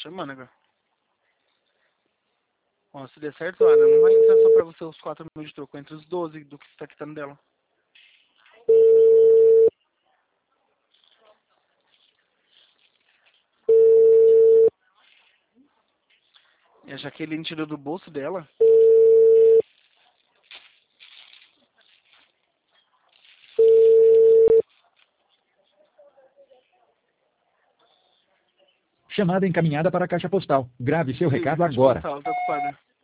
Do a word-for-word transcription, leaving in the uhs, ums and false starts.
chamando agora. Ó, se der certo, Ana, não vai entrar só pra você os quatro mil de troco, entre os doze do que você tá quitando dela. E a Jaqueline tirou do bolso dela. Chamada encaminhada para a caixa postal. Grave seu Liga, recado caixa agora. postal, tá ocupada.